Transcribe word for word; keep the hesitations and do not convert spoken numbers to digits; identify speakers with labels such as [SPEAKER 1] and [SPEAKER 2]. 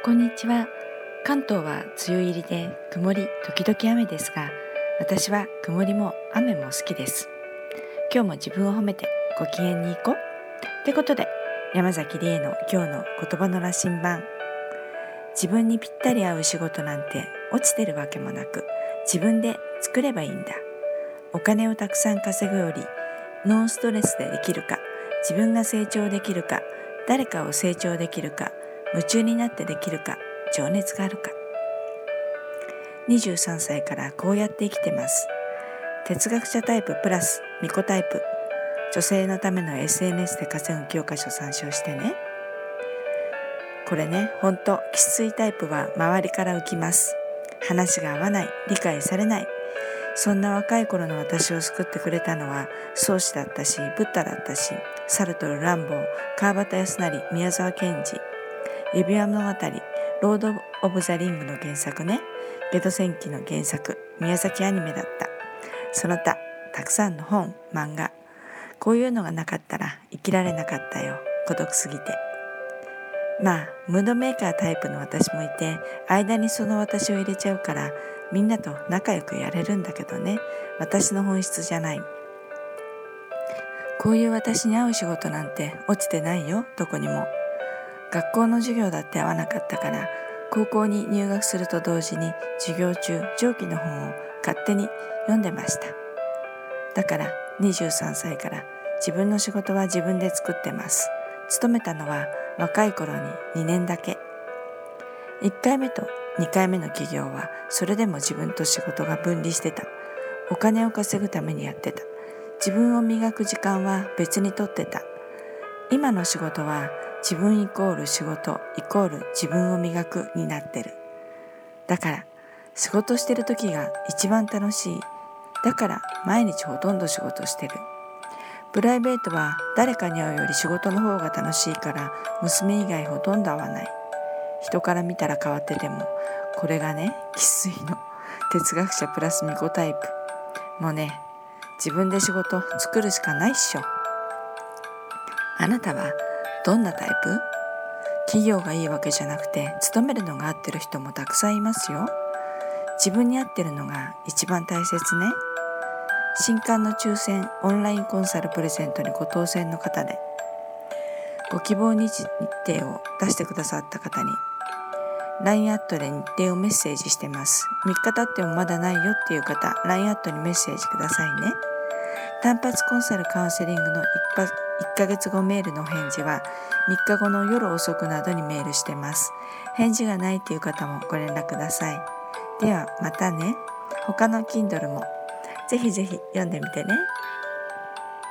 [SPEAKER 1] こんにちは。関東は梅雨入りで曇り時々雨ですが、私は曇りも雨も好きです。今日も自分を褒めてご機嫌にいこうってことで、山崎理恵の今日の言葉の羅針盤。自分にぴったり合う仕事なんて落ちてるわけもなく、自分で作ればいいんだ。お金をたくさん稼ぐよりノンストレスでできるか、自分が成長できるか、誰かを成長できるか、夢中になってできるか、情熱があるか。にじゅうさんさいからこうやって生きてます。哲学者タイププラス巫女タイプ。女性のための エスエヌエス で稼ぐ教科書参照してね。これね、ほんときついタイプは周りから浮きます。話が合わない、理解されない。そんな若い頃の私を救ってくれたのは宗師だったし、ブッダだったし、サルトル、ランボー、川端康成、宮沢賢治、指輪物語、ロード・オブ・ザ・リングの原作ね。ゲド戦記の原作、宮崎アニメだった。その他たくさんの本、漫画。こういうのがなかったら生きられなかったよ、孤独すぎて。まあムードメーカータイプの私もいて、間にその私を入れちゃうからみんなと仲良くやれるんだけどね、私の本質じゃない。こういう私に合う仕事なんて落ちてないよ、どこにも。学校の授業だって合わなかったから、高校に入学すると同時に授業中上記の本を勝手に読んでました。だからにじゅうさんさいから自分の仕事は自分で作ってます。勤めたのは若い頃ににねんだけ。いっかいめとにかいめの企業はそれでも自分と仕事が分離してた。お金を稼ぐためにやってた。自分を磨く時間は別にとってた。今の仕事は自分イコール仕事イコール自分を磨くになってる。だから仕事してる時が一番楽しい。だから毎日ほとんど仕事してる。プライベートは誰かに会うより仕事の方が楽しいから、娘以外ほとんど会わない。人から見たら変わってても、これがね、生粋の哲学者プラス巫女タイプ。もうね、自分で仕事作るしかないっしょ。あなたはどんなタイプ？企業がいいわけじゃなくて、勤めるのが合ってる人もたくさんいますよ。自分に合ってるのが一番大切ね。新刊の抽選オンラインコンサルプレゼントにご当選の方で、ご希望日程を出してくださった方に ライン アットで日程をメッセージしてます。みっか経ってもまだないよっていう方、 ライン アットにメッセージくださいね。単発コンサルカウンセリングの 1, 1ヶ月後メールの返事はみっかごの夜遅くなどにメールしてます。返事がないという方もご連絡ください。ではまたね。他の Kindle もぜひぜひ読んでみてね。